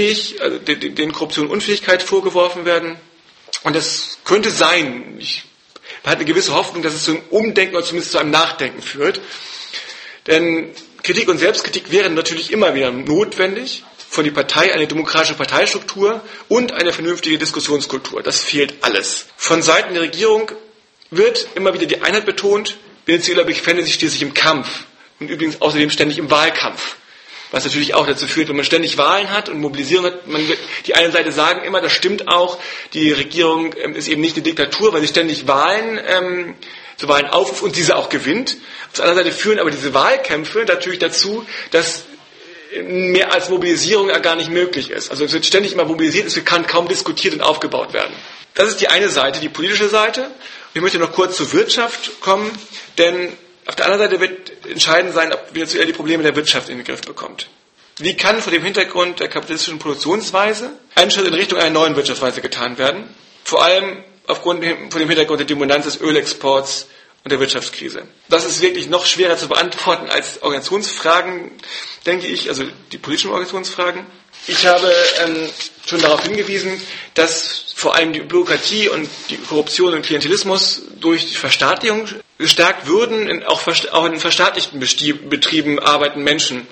denen Korruption und Unfähigkeit vorgeworfen werden. Und es könnte sein, man hat eine gewisse Hoffnung, dass es zu einem Umdenken oder zumindest zu einem Nachdenken führt. Denn Kritik und Selbstkritik wären natürlich immer wieder notwendig. Von der Partei eine demokratische Parteistruktur und eine vernünftige Diskussionskultur. Das fehlt alles. Von Seiten der Regierung wird immer wieder die Einheit betont. Venezuela befindet sich schließlich im Kampf und übrigens außerdem ständig im Wahlkampf. Was natürlich auch dazu führt, wenn man ständig Wahlen hat und Mobilisierung hat, die eine Seite sagen immer, das stimmt auch, die Regierung ist eben nicht eine Diktatur, weil sie ständig zu Wahlen aufruft und diese auch gewinnt. Auf der anderen Seite führen aber diese Wahlkämpfe natürlich dazu, dass mehr als Mobilisierung ja gar nicht möglich ist. Also es wird ständig immer mobilisiert, es kann kaum diskutiert und aufgebaut werden. Das ist die eine Seite, die politische Seite. Ich möchte noch kurz zur Wirtschaft kommen, denn auf der anderen Seite wird entscheidend sein, ob Venezuela die Probleme der Wirtschaft in den Griff bekommt. Wie kann vor dem Hintergrund der kapitalistischen Produktionsweise ein Schritt in Richtung einer neuen Wirtschaftsweise getan werden? Vor allem vor dem Hintergrund der Dominanz des Ölexports und der Wirtschaftskrise. Das ist wirklich noch schwerer zu beantworten als Organisationsfragen, denke ich, also die politischen Organisationsfragen. Ich habe schon darauf hingewiesen, dass vor allem die Bürokratie und die Korruption und Klientelismus durch die Verstaatlichung gestärkt würden. Auch in verstaatlichten Betrieben arbeiten Menschen,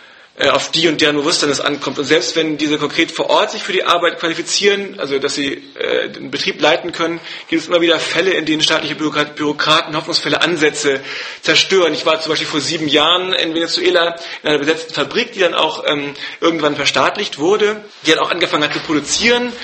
auf die und deren Bewusstsein es ankommt. Und selbst wenn diese konkret vor Ort sich für die Arbeit qualifizieren, also dass sie den Betrieb leiten können, gibt es immer wieder Fälle, in denen staatliche Bürokraten hoffnungsvolle Ansätze zerstören. Ich war zum Beispiel vor 7 Jahren in Venezuela in einer besetzten Fabrik, die dann auch irgendwann verstaatlicht wurde, die dann auch angefangen hat zu produzieren,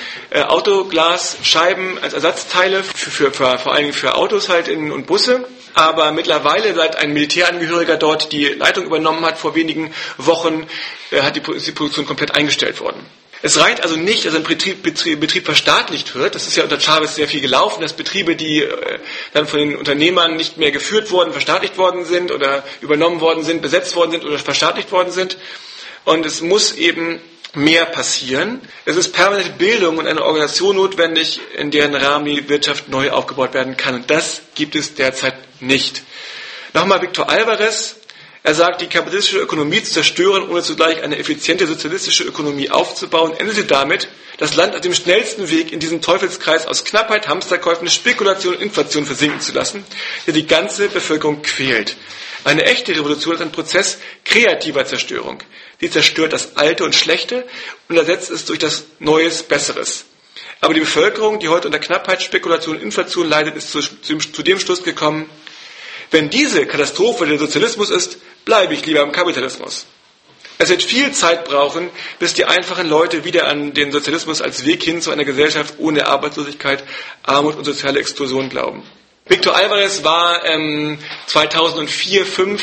Autoglasscheiben als Ersatzteile vor allen Dingen für Autos halt und Busse. Aber mittlerweile, seit ein Militärangehöriger dort die Leitung übernommen hat, vor wenigen Wochen, ist die Produktion komplett eingestellt worden. Es reicht also nicht, dass ein Betrieb verstaatlicht wird. Das ist ja unter Chavez sehr viel gelaufen, dass Betriebe, die dann von den Unternehmern nicht mehr geführt wurden, verstaatlicht worden sind oder übernommen worden sind, besetzt worden sind oder verstaatlicht worden sind. Und es muss eben mehr passieren. Es ist permanente Bildung und eine Organisation notwendig, in deren Rahmen die Wirtschaft neu aufgebaut werden kann. Und das gibt es derzeit nicht. Nochmal Victor Alvarez. Er sagt, die kapitalistische Ökonomie zu zerstören, ohne zugleich eine effiziente sozialistische Ökonomie aufzubauen, endete damit, das Land auf dem schnellsten Weg in diesen Teufelskreis aus Knappheit, Hamsterkäufen, Spekulation und Inflation versinken zu lassen, der die ganze Bevölkerung quält. Eine echte Revolution ist ein Prozess kreativer Zerstörung. Sie zerstört das Alte und Schlechte und ersetzt es durch das Neues, Besseres. Aber die Bevölkerung, die heute unter Knappheit, Spekulation und Inflation leidet, ist zu dem Schluss gekommen, wenn diese Katastrophe der Sozialismus ist, bleibe ich lieber im Kapitalismus. Es wird viel Zeit brauchen, bis die einfachen Leute wieder an den Sozialismus als Weg hin zu einer Gesellschaft ohne Arbeitslosigkeit, Armut und soziale Exklusion glauben. Victor Alvarez war 2004/05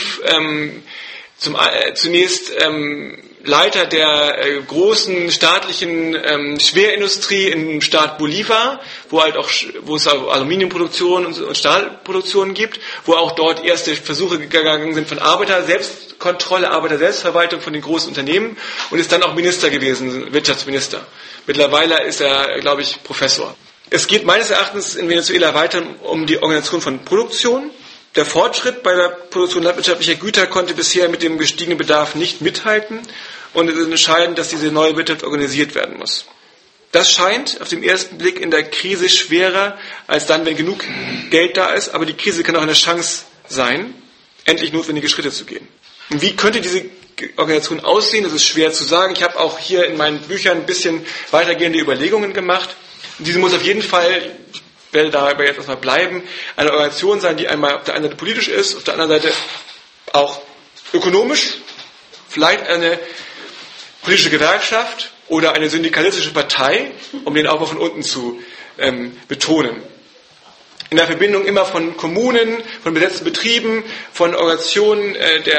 zunächst Leiter der großen staatlichen Schwerindustrie im Staat Bolívar, wo es Aluminiumproduktion und Stahlproduktion gibt, wo auch dort erste Versuche gegangen sind von Arbeiterselbstkontrolle, Arbeiterselbstverwaltung von den großen Unternehmen, und ist dann auch Minister gewesen, Wirtschaftsminister. Mittlerweile ist er, glaube ich, Professor. Es geht meines Erachtens in Venezuela weiter um die Organisation von Produktion. Der Fortschritt bei der Produktion landwirtschaftlicher Güter konnte bisher mit dem gestiegenen Bedarf nicht mithalten, und es ist entscheidend, dass diese neue Wirtschaft organisiert werden muss. Das scheint auf den ersten Blick in der Krise schwerer als dann, wenn genug Geld da ist, aber die Krise kann auch eine Chance sein, endlich notwendige Schritte zu gehen. Und wie könnte diese Organisation aussehen? Das ist schwer zu sagen. Ich habe auch hier in meinen Büchern ein bisschen weitergehende Überlegungen gemacht. Und diese muss auf jeden Fall, ich werde dabei jetzt erstmal bleiben, eine Organisation sein, die einmal auf der einen Seite politisch ist, auf der anderen Seite auch ökonomisch, vielleicht eine politische Gewerkschaft oder eine syndikalistische Partei, um den Aufbau von unten zu betonen. In der Verbindung immer von Kommunen, von besetzten Betrieben, von Organisationen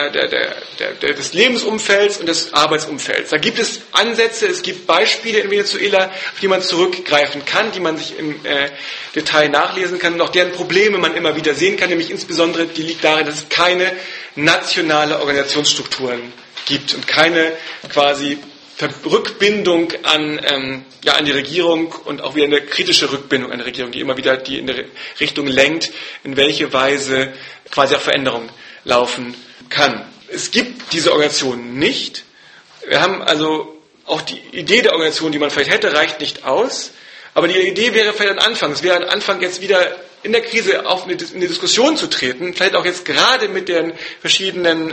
des Lebensumfelds und des Arbeitsumfelds. Da gibt es Ansätze, es gibt Beispiele in Venezuela, auf die man zurückgreifen kann, die man sich im Detail nachlesen kann und auch deren Probleme man immer wieder sehen kann, nämlich insbesondere die liegt darin, dass es keine nationale Organisationsstrukturen gibt und keine quasi Rückbindung an die Regierung und auch wieder eine kritische Rückbindung an die Regierung, die immer wieder die in eine Richtung lenkt, in welche Weise quasi auch Veränderung laufen kann. Es gibt diese Organisation nicht. Wir haben also auch die Idee der Organisation, die man vielleicht hätte, reicht nicht aus. Aber die Idee wäre vielleicht ein Anfang. Es wäre ein Anfang, jetzt wieder in der Krise auf in die Diskussion zu treten, vielleicht auch jetzt gerade mit den verschiedenen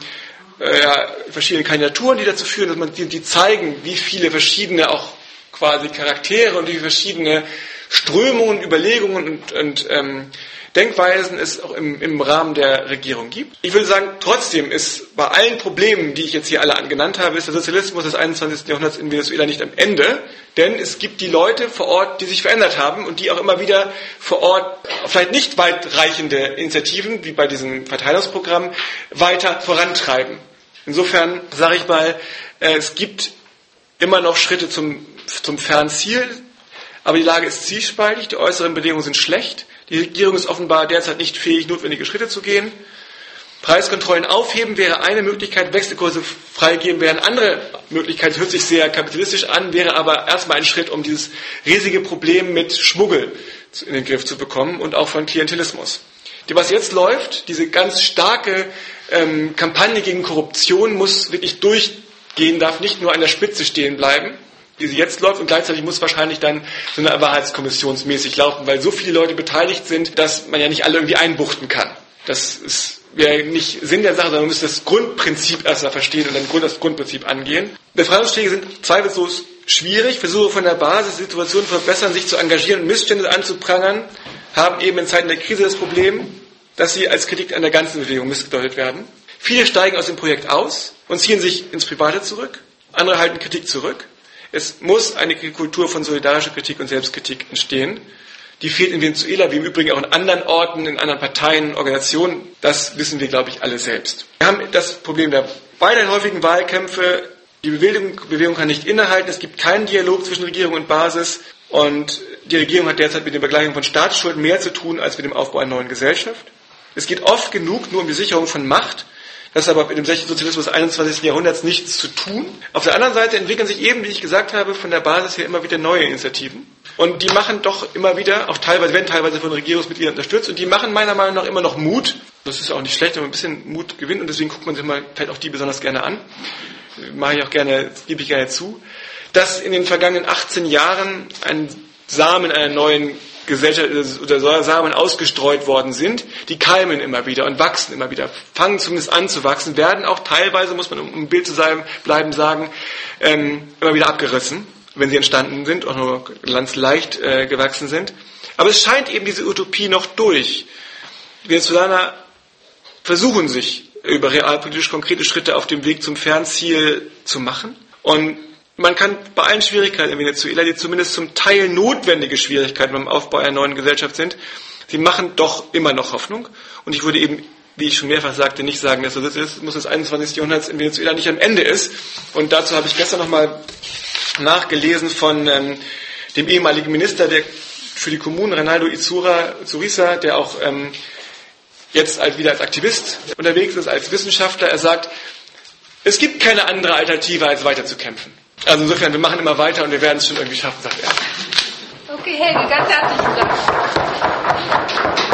Kandidaturen, die dazu führen, dass man die zeigen, wie viele verschiedene auch quasi Charaktere und wie verschiedene Strömungen, Überlegungen und Denkweisen es auch im Rahmen der Regierung gibt. Ich würde sagen, trotzdem ist bei allen Problemen, die ich jetzt hier alle genannt habe, ist der Sozialismus des 21. Jahrhunderts in Venezuela nicht am Ende, denn es gibt die Leute vor Ort, die sich verändert haben und die auch immer wieder vor Ort vielleicht nicht weitreichende Initiativen, wie bei diesem Verteilungsprogramm, weiter vorantreiben. Insofern sage ich mal, es gibt immer noch Schritte zum Fernziel, aber die Lage ist zwiespältig, die äußeren Bedingungen sind schlecht, die Regierung ist offenbar derzeit nicht fähig, notwendige Schritte zu gehen. Preiskontrollen aufheben wäre eine Möglichkeit, Wechselkurse freigeben wäre eine andere Möglichkeit, das hört sich sehr kapitalistisch an, wäre aber erstmal ein Schritt, um dieses riesige Problem mit Schmuggel in den Griff zu bekommen und auch von Klientelismus. Was jetzt läuft, diese ganz starke Kampagne gegen Korruption muss wirklich durchgehen, darf nicht nur an der Spitze stehen bleiben, wie sie jetzt läuft, und gleichzeitig muss wahrscheinlich dann so eine Wahrheitskommissionsmäßig laufen, weil so viele Leute beteiligt sind, dass man ja nicht alle irgendwie einbuchten kann. Das wäre nicht Sinn der Sache, sondern man müsste das Grundprinzip erstmal verstehen und dann das Grundprinzip angehen. Befreiungsschläge sind zweifellos schwierig, Versuche von der Basis, Situationen verbessern, sich zu engagieren und Missstände anzuprangern, haben eben in Zeiten der Krise das Problem, dass sie als Kritik an der ganzen Bewegung missgedeutet werden. Viele steigen aus dem Projekt aus und ziehen sich ins Private zurück. Andere halten Kritik zurück. Es muss eine Kultur von solidarischer Kritik und Selbstkritik entstehen. Die fehlt in Venezuela, wie im Übrigen auch in anderen Orten, in anderen Parteien, Organisationen. Das wissen wir, glaube ich, alle selbst. Wir haben das Problem der weiterhin häufigen Wahlkämpfe. Die Bewegung kann nicht innehalten. Es gibt keinen Dialog zwischen Regierung und Basis. Und die Regierung hat derzeit mit der Begleichung von Staatsschulden mehr zu tun als mit dem Aufbau einer neuen Gesellschaft. Es geht oft genug nur um die Sicherung von Macht. Das hat aber mit dem Sozialismus des 21. Jahrhunderts nichts zu tun. Auf der anderen Seite entwickeln sich eben, wie ich gesagt habe, von der Basis her immer wieder neue Initiativen. Und die machen doch immer wieder, auch werden teilweise von Regierungsmitgliedern unterstützt, und die machen meiner Meinung nach immer noch Mut. Das ist auch nicht schlecht, wenn man ein bisschen Mut gewinnt, und deswegen guckt man sich mal vielleicht auch die besonders gerne an. Mache ich auch gerne, gebe ich gerne zu. Dass in den vergangenen 18 Jahren ein Samen einer neuen Gesellschaft oder Samen ausgestreut worden sind, die keimen immer wieder und wachsen immer wieder, fangen zumindest an zu wachsen, werden auch teilweise, muss man um im Bild zu bleiben sagen, immer wieder abgerissen, wenn sie entstanden sind, auch nur ganz leicht gewachsen sind. Aber es scheint eben diese Utopie noch durch. Die Venezolaner versuchen sich über realpolitisch konkrete Schritte auf dem Weg zum Fernziel zu machen, und man kann bei allen Schwierigkeiten in Venezuela, die zumindest zum Teil notwendige Schwierigkeiten beim Aufbau einer neuen Gesellschaft sind, sie machen doch immer noch Hoffnung. Und ich würde eben, wie ich schon mehrfach sagte, nicht sagen, dass der Sozialismus des 21. Jahrhunderts in Venezuela nicht am Ende ist. Und dazu habe ich gestern nochmal nachgelesen von dem ehemaligen Minister für die Kommunen, Reinaldo Izuriza, der auch jetzt wieder als Aktivist unterwegs ist, als Wissenschaftler. Er sagt, es gibt keine andere Alternative, als weiter zu kämpfen. Also insofern, wir machen immer weiter und wir werden es schon irgendwie schaffen, sagt er. Okay, Helge, ganz herzlichen Dank.